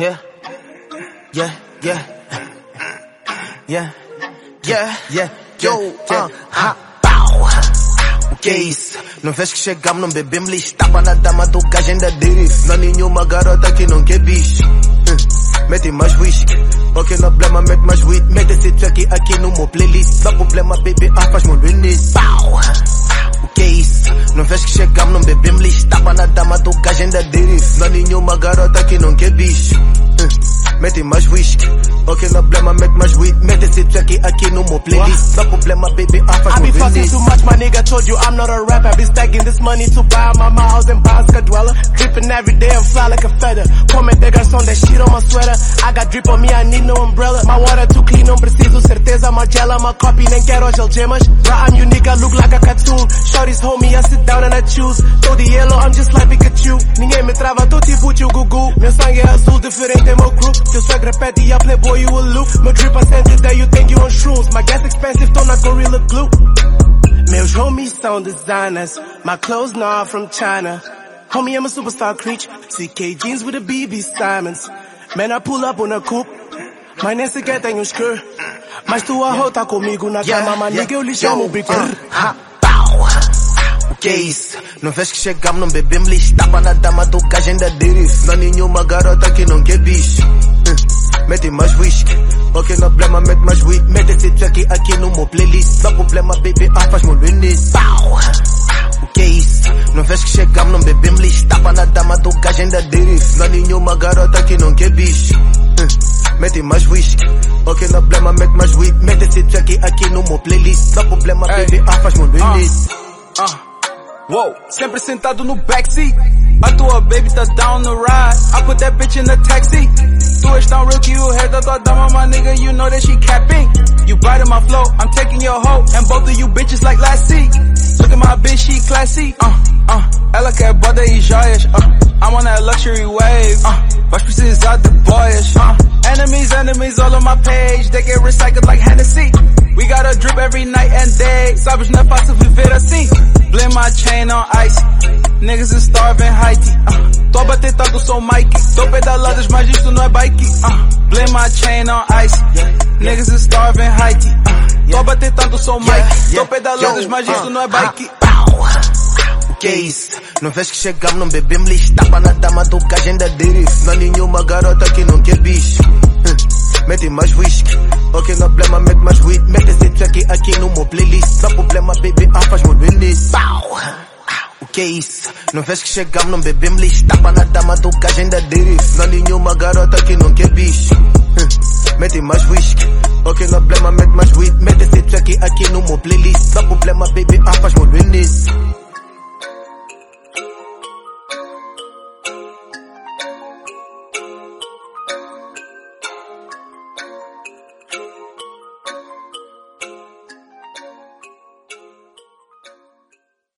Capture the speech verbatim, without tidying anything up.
Yeah, yeah, yeah, yeah, yeah, yeah, yo, uh, ha, pau. O que é isso? Não vês que chegamos, não bebemos lixo. Tapa na dama do gajo ainda disse. Não há nenhuma garota que não quer bicho. hum. Mete mais whisky, ok, não problema, mete mais weed. Mete esse track aqui no meu playlist. Não problema, baby, ah, faz meu início. Pau. O que é isso? Não vês que chegamos, não bebemos lixo. Tapa na dama do gajo ainda disse. Não há nenhuma garota que não quer bicho. hum. Mete mais whisky, ok, no problema, mete mais weed. Mete esse track aqui no meu playlist. Não problema, baby, ah, faz meu I be fucking too much, my nigga told you I'm not a rapper. I be stacking this money to buy my house and buy a dweller. Dripping every day and fly like a feather. Come de garçom, that shit on my sweater. I got drip on me, I need no umbrella. My water too clean, não preciso certeza. Margela, my copy, nem quero as algemas. Right, I'm unique, I look like a cartoon. Shorties hold me, I sit down and I choose. Tô de yellow, I'm just like Pikachu. Ninguém me trava, tô tipo tio Gugu. Meu sangue é azul, diferente é meu crew. Teu swag repete e a playboy you will loop. Meu drip acende, there you think you on shrooms. My gas expensive, tô na Gorilla Glue. Meus homies são designers. My clothes not from China. Homie, I'm a superstar creature. C K jeans with a B B Simons. Man, I pull up on a coupe. Mas nem sequer tenho um skirt. Mas tua hoe tá comigo na Yeah, cama, yeah, maniga, eu lhe chamo yo, Big uh, Brr. ha, pau. O que é isso? Não vês que chegamos, não bebemos lixo. Tapa na dama do gajo ainda disse. Não há nenhuma garota que não quer bicho. hum. Mete mais whisky, ok, no problema, mete mais weed. Mete esse track aqui no meu playlist. Não problema, baby, ah, faz meu início. Pau. O que é isso? Não vês que chegamos, não bebemos lixo. Tapa na dama do gajo ainda disse. Não há nenhuma garota que não quer bicho. hum. Mete mais whisky, ok, no problema, mete mais weed. Mete esse track aqui no meu playlist. Não problema, baby, ah, faz meu início. Uh. Whoa, sempre sentado no backseat. A tua baby tá down the ride. I put that bitch in the taxi. Tu és tão real que o head da tua dama, my nigga, you know that she capping. You biting my flow, I'm taking your hoe. And both of you bitches like Lassie. Look at my bitch, she classy. Uh, uh, ela quer boda e joias. Uh, I'm on that luxury wave. Uh, vais precisar de boias. Uh, enemies, enemies all on my page. They get recycled like Hennessy. We gotta drip every night and day. Sabes, não é fácil viver assim. Blame my chain on ice. Niggas is starving Haiti. Uh, tô a bater tanto, sou Mikey. Tô pedaladas, mas isto não é bike. Uh, blame my chain on ice. Niggas is starving Haiti. Uh, tô a bater tanto, sou Mikey. Tô pedaladas, mas isto não é bike. O que é isso? Não vês que chegamos, não bebemos lixo. Tapa na dama do gajo ainda disse. Não há nenhuma garota que não quer bicho. hum. Mete mais whisky, ok, no problema, mete mais weed. Mete esse track aqui no meu playlist. Não problema, baby, ah, faz meu início. Pau. O que é isso? Não vês que chegamos, não bebemos lixo. Tapa na dama do gajo ainda disse. Não há nenhuma garota que não quer bicho. hum. Mete mais whisky, ok, no problema, mete mais weed. Mete esse track aqui no meu playlist. Não problema, baby, ah, faz meu início.